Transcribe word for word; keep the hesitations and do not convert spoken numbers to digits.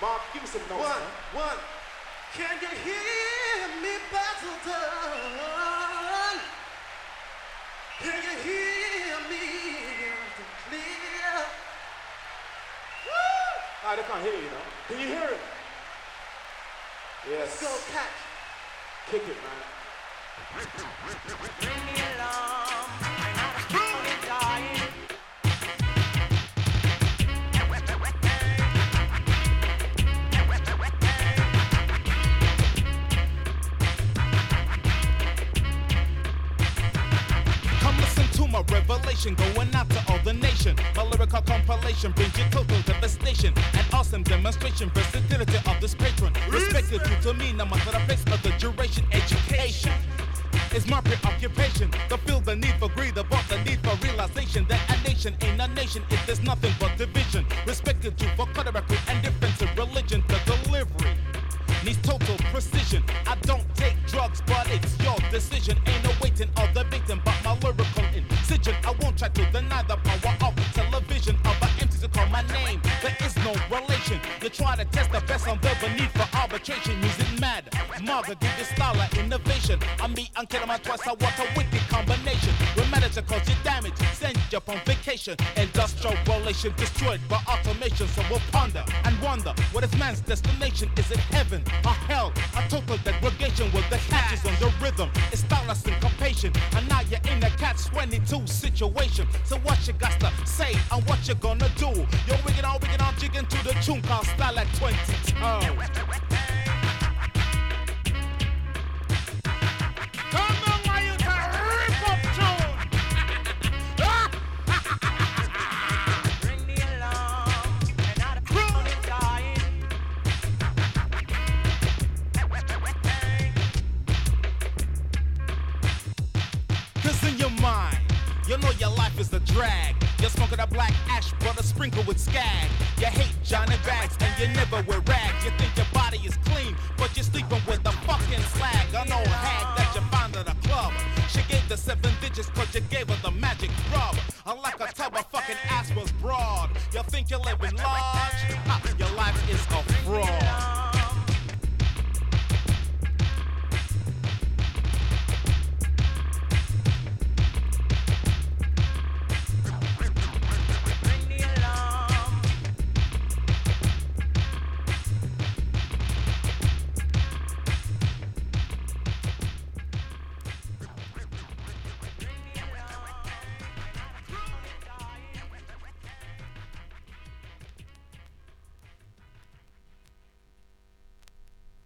Bob, give me some notes. One, man. one. Can you hear me, battle done? Can you hear me clear? Woo! Ah, they can't hear you, though. Can you hear it? Yes. Let's go, catch. Kick it, man. Bring me along, and I'm slowly dying. Come listen to my revelation, going out to all the nation. My lyrical compilation brings you total devastation. An awesome demonstration, versatility of this patron. Respected due to me, no matter the place of the duration. Education is my preoccupation. To feel the need for greed, about the need for realization that a nation ain't a nation if there's nothing but division. Respected due for category and difference in religion. The delivery needs total precision. I don't take drugs, but it's your decision. Ain't no waiting or debating but my lyrical incision. I won't try to deny the power of television. Of an empty to call my name, there is no relation. You try to test the best on the need for arbitration. Using mad, Marga give you style of innovation. I meet and kill my twice, I want a wicked combination. We manage to cause you damage, send you up on vacation. Industrial relation destroyed by automation. So we'll ponder and wonder what is man's destination. Is it heaven or hell? A total degradation with the catches on the rhythm. It's style syncopation. And now you're in a catch twenty-two situation. So what you got to say and what you gonna do? You're wigging on, wigging on, jigging to the tune called Style at twenty-two. You know your life is a drag. You're smoking a black ash, brother, sprinkle with skag. You hate Johnny Bags and you never wear rags. You think your body is clean, but you're sleeping with the fucking slag. An old hag that you found at a club. She gave the seven digits cause you gave her the magic rub. Unlike a tub, her fucking ass was broad. You think you're living large? Ha, your life is a fraud.